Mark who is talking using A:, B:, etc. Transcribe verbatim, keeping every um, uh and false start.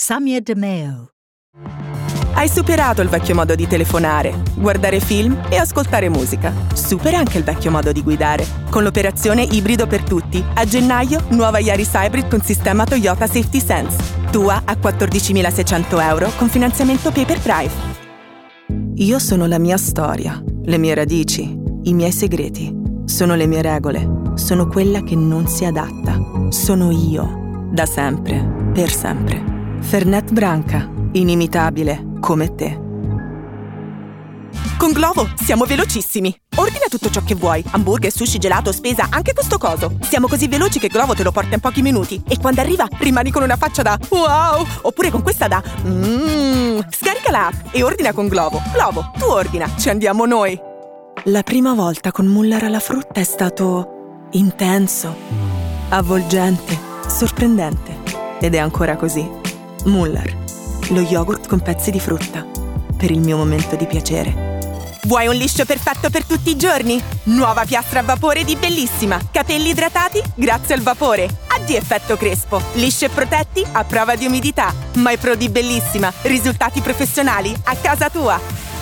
A: Samia De Meo.
B: Hai superato il vecchio modo di telefonare, guardare film e ascoltare musica. Supera anche il vecchio modo di guidare. Con l'operazione ibrido per tutti, a gennaio, nuova Yaris Hybrid con sistema Toyota Safety Sense. Tua a quattordicimilaseicento euro con finanziamento Pay per Drive. Io sono la mia storia, le mie radici, i miei segreti. Sono le mie regole. Sono quella che non si adatta. Sono io, da sempre, per sempre. Fernet Branca, inimitabile come te. Con Glovo siamo velocissimi. Ordina tutto ciò che vuoi. Hamburger, sushi, gelato, spesa, anche questo coso. Siamo così veloci che Glovo te lo porta in pochi minuti. E quando arriva rimani con una faccia da wow! Oppure con questa da mmm. Scarica l'app e ordina con Glovo. Glovo, tu ordina, ci andiamo noi. La prima volta con Muller alla frutta è stato intenso, avvolgente, sorprendente. Ed è ancora così. Muller, lo yogurt con pezzi di frutta, per il mio momento di piacere. Vuoi un liscio perfetto per tutti i giorni? Nuova piastra a vapore di Bellissima. Capelli idratati grazie al vapore. Addio effetto crespo. Lisci e protetti a prova di umidità. My Pro di Bellissima. Risultati professionali a casa tua.